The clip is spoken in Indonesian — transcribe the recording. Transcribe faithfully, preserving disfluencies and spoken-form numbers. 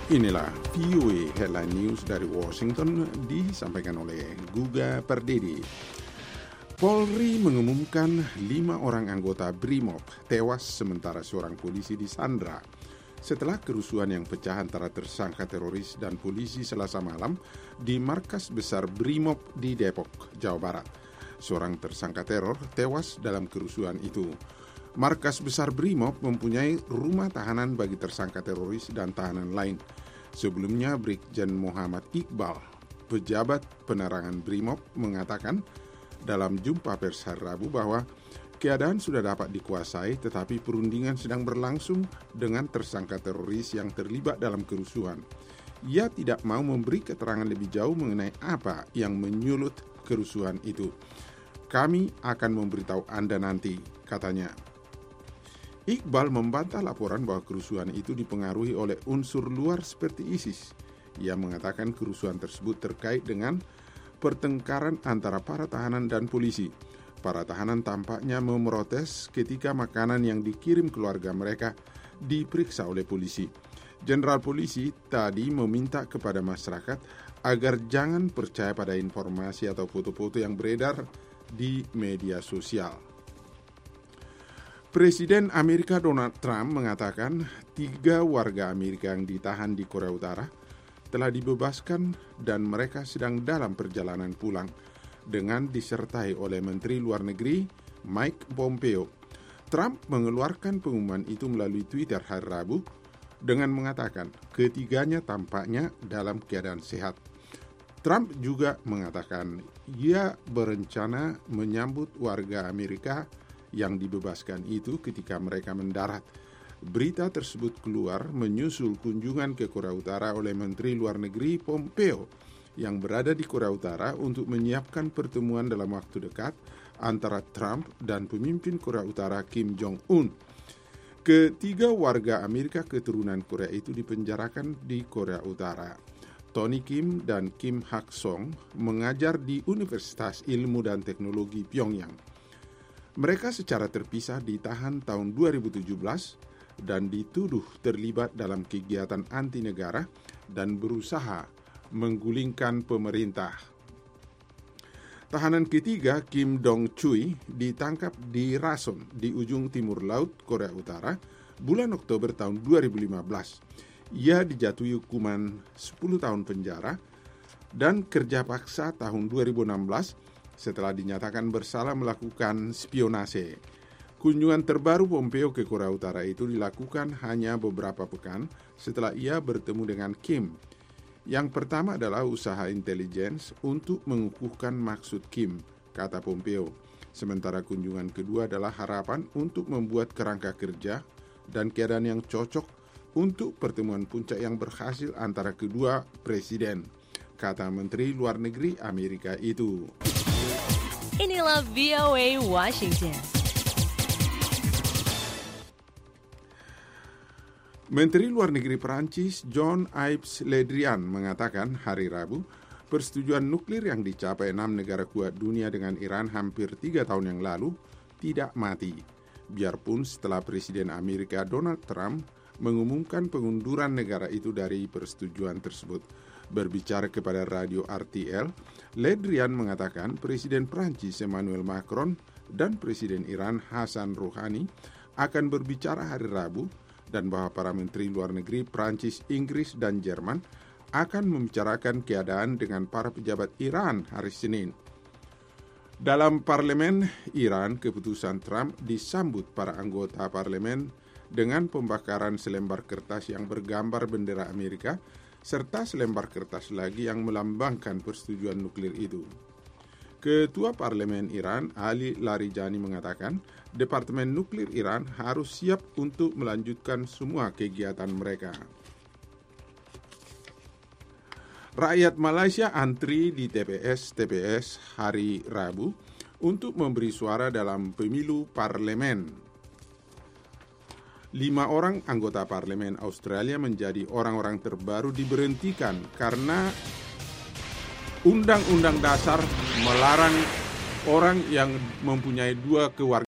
Inilah V O A Headline News dari Washington disampaikan oleh Guga Pardede. Polri mengumumkan lima orang anggota BRIMOB tewas sementara seorang polisi disandra setelah kerusuhan yang pecah antara tersangka teroris dan polisi Selasa malam di markas besar BRIMOB di Depok, Jawa Barat. Seorang tersangka teror tewas dalam kerusuhan itu. Markas besar BRIMOB mempunyai rumah tahanan bagi tersangka teroris dan tahanan lain. Sebelumnya, Brigjen Muhammad Iqbal, pejabat penerangan BRIMOB, mengatakan dalam jumpa pers hari Rabu bahwa keadaan sudah dapat dikuasai tetapi perundingan sedang berlangsung dengan tersangka teroris yang terlibat dalam kerusuhan. Ia tidak mau memberi keterangan lebih jauh mengenai apa yang menyulut kerusuhan itu. Kami akan memberitahu Anda nanti, katanya. Iqbal membantah laporan bahwa kerusuhan itu dipengaruhi oleh unsur luar seperti ISIS. Ia mengatakan kerusuhan tersebut terkait dengan pertengkaran antara para tahanan dan polisi. Para tahanan tampaknya memprotes ketika makanan yang dikirim keluarga mereka diperiksa oleh polisi. Jenderal polisi tadi meminta kepada masyarakat agar jangan percaya pada informasi atau foto-foto yang beredar di media sosial. Presiden Amerika Donald Trump mengatakan tiga warga Amerika yang ditahan di Korea Utara telah dibebaskan dan mereka sedang dalam perjalanan pulang dengan disertai oleh Menteri Luar Negeri Mike Pompeo. Trump mengeluarkan pengumuman itu melalui Twitter hari Rabu dengan mengatakan ketiganya tampaknya dalam keadaan sehat. Trump juga mengatakan ia berencana menyambut warga Amerika yang dibebaskan itu ketika mereka mendarat. Berita tersebut keluar menyusul kunjungan ke Korea Utara oleh Menteri Luar Negeri Pompeo yang berada di Korea Utara untuk menyiapkan pertemuan dalam waktu dekat antara Trump dan pemimpin Korea Utara Kim Jong-un. Ketiga warga Amerika keturunan Korea itu dipenjarakan di Korea Utara. Tony Kim dan Kim Hak Song mengajar di Universitas Ilmu dan Teknologi Pyongyang. Mereka secara terpisah ditahan tahun dua ribu tujuh belas dan dituduh terlibat dalam kegiatan anti negara dan berusaha menggulingkan pemerintah. Tahanan ketiga, Kim Dong Chui, ditangkap di Rason di ujung timur laut Korea Utara bulan Oktober tahun dua ribu lima belas. Ia dijatuhi hukuman sepuluh tahun penjara dan kerja paksa tahun dua ribu enam belas setelah dinyatakan bersalah melakukan spionase. Kunjungan terbaru Pompeo ke Korea Utara itu dilakukan hanya beberapa pekan setelah ia bertemu dengan Kim. Yang pertama adalah usaha intelijen untuk mengukuhkan maksud Kim, kata Pompeo. Sementara kunjungan kedua adalah harapan untuk membuat kerangka kerja dan keadaan yang cocok untuk pertemuan puncak yang berhasil antara kedua presiden, kata Menteri Luar Negeri Amerika itu. Inilah V O A Washington. Menteri Luar Negeri Perancis Jean-Yves Le Drian mengatakan hari Rabu persetujuan nuklir yang dicapai enam negara kuat dunia dengan Iran hampir tiga tahun yang lalu tidak mati. Biarpun setelah Presiden Amerika Donald Trump mengumumkan pengunduran negara itu dari persetujuan tersebut. Berbicara kepada radio R T L, Le Drian mengatakan Presiden Prancis Emmanuel Macron dan Presiden Iran Hassan Rouhani akan berbicara hari Rabu dan bahwa para menteri luar negeri Prancis, Inggris, dan Jerman akan membicarakan keadaan dengan para pejabat Iran hari Senin. Dalam parlemen Iran, keputusan Trump disambut para anggota parlemen dengan pembakaran selembar kertas yang bergambar bendera Amerika serta selembar kertas lagi yang melambangkan persetujuan nuklir itu. Ketua Parlemen Iran, Ali Larijani, mengatakan Departemen Nuklir Iran harus siap untuk melanjutkan semua kegiatan mereka. Rakyat Malaysia antri di T P S-T P S hari Rabu untuk memberi suara dalam pemilu parlemen. Lima orang anggota parlemen Australia menjadi orang-orang terbaru diberhentikan karena Undang-Undang Dasar melarang orang yang mempunyai dua keluarga